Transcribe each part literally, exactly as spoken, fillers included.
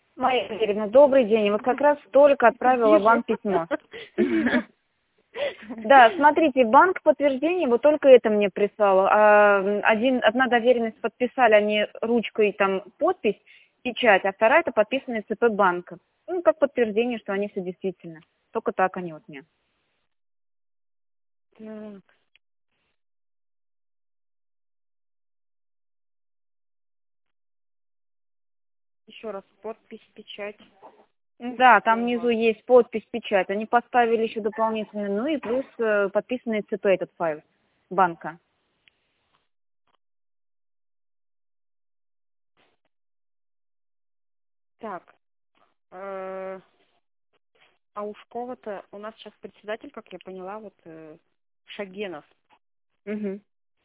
Мария Валерьевна, добрый день. Вот как раз только отправила вам письмо. Да, смотрите, банк подтверждение, вот только это мне прислал. А, Один, одна доверенность подписали, они ручкой там подпись, печать, а вторая это подписанная ЦП банка. Ну, как подтверждение, что они все действительно. Только так они вот мне. Так, еще раз, подпись, печать. Да, там внизу Ага. есть подпись, печать. Они поставили еще дополнительно, ну и плюс э, подписанный ЦП этот файл банка. Так, э, а у Шкова-то у нас сейчас председатель, как я поняла, вот э, Шагенов. Мгм.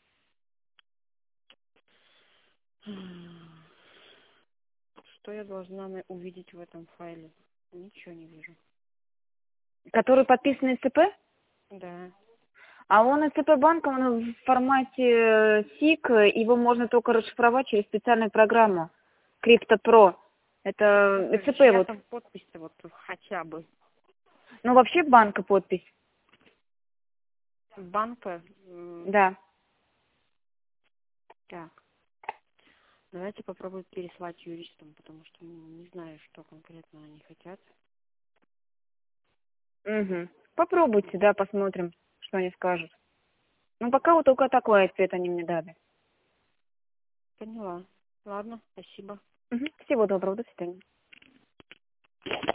Что я должна на- увидеть в этом файле? Ничего не вижу. Который подписанный ЦП? Да. А он из ЦП банка, он в формате э, сик, его можно только расшифровать через специальную программу CryptoPro. Это Ну, ЦП чья вот. там подпись-то вот хотя бы? Ну, вообще банка подпись. Банка? М, Да. Так, давайте попробуем переслать юристам, потому что ну, не знаю, что конкретно они хотят. Угу. Попробуйте, да, посмотрим, что они скажут. Ну, пока вот только такой ответ они мне дали. Поняла. Ладно, спасибо. Мгм. Всего доброго, до свидания.